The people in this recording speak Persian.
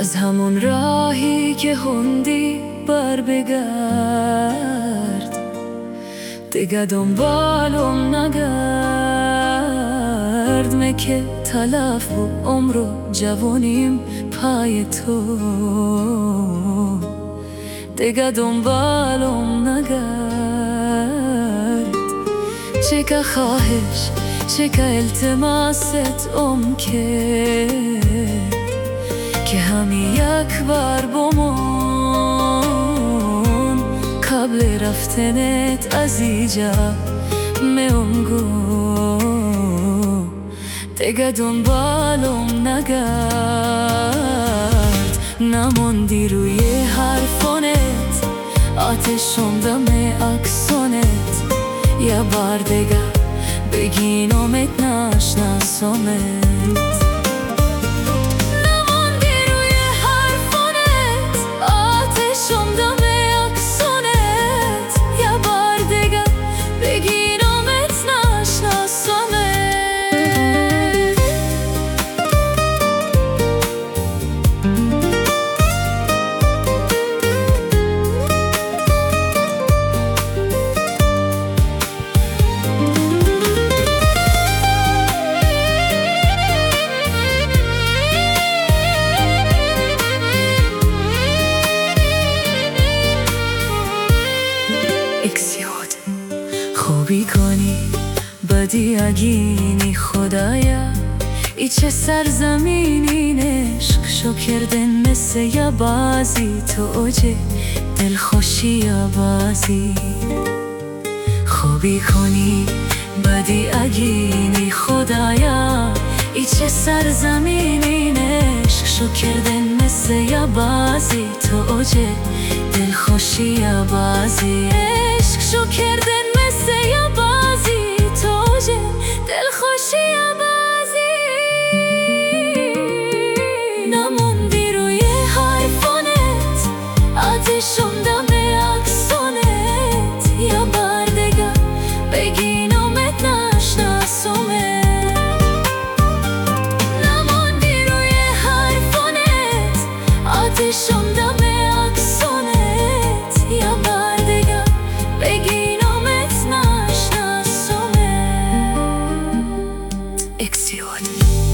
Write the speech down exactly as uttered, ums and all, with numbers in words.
از همون راهی که خوندی بر بگرد، دیگه دنبالم نگرد. مکه تلف و عمر و جوانیم پای تو، دیگه دنبالم نگرد. چه که خواهش چه که التماست ام که که همی یک بار بمون قبل رفتنت از ایجا میونگو، دیگه دنبالم نگرد. نموندی روی حرفانت، آتشم دم اکسونت، یه بار دیگه بگینمت نشناسمت. خوبی کنی بدی اگینی خدایا، ای چه سرزمینی عشق شو کردن مثل یا بازی، تو اوج دلخوشی یا بازی. خوبی کنی بدی اگینی خدایا، ای چه سرزمینی عشق شو کردن مثل یا بازی، تو اوج دلخوشی یا بازی. عشق شو کردن یا بازی، توجه دلخوشی یا بازی. نموندی روی حرفانت، آتشم دم اکسونت، یا بار دیگه بگینمت نشناسمت. نموندی روی حرفانت، آتشم دم اکسونت، یا بار دیگه بگینمت Exhale.